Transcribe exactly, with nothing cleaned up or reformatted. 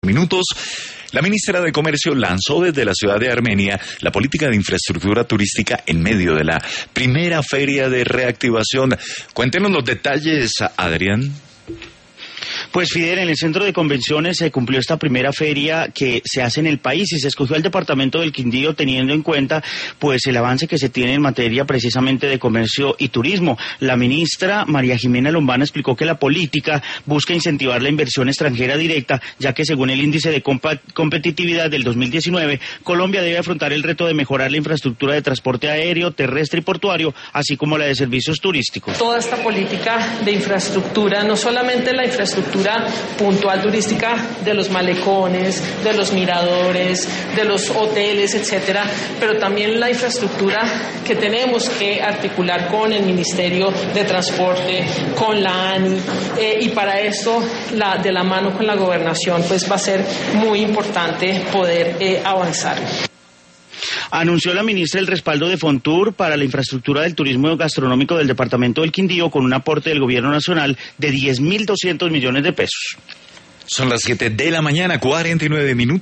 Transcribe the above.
Minutos. La ministra de Comercio lanzó desde la ciudad de Armenia la política de infraestructura turística en medio de la primera feria de reactivación. Cuéntenos los detalles, Adrián. Pues Fidel, en el centro de convenciones se cumplió esta primera feria que se hace en el país y se escogió el departamento del Quindío teniendo en cuenta pues el avance que se tiene en materia precisamente de comercio y turismo. La ministra María Jimena Lombana explicó que la política busca incentivar la inversión extranjera directa, ya que según el índice de compa- competitividad del dos mil diecinueve, Colombia debe afrontar el reto de mejorar la infraestructura de transporte aéreo, terrestre y portuario, así como la de servicios turísticos. Toda esta política de infraestructura, no solamente la infraestructura puntual turística de los malecones, de los miradores, de los hoteles, etcétera, pero también la infraestructura que tenemos que articular con el Ministerio de Transporte, con la ANI, eh, y para eso, la, de la mano con la gobernación, pues va a ser muy importante poder eh, avanzar. Anunció la ministra el respaldo de Fontur para la infraestructura del turismo gastronómico del departamento del Quindío con un aporte del gobierno nacional de diez mil doscientos millones de pesos. Son las siete de la mañana, cuarenta y nueve minutos.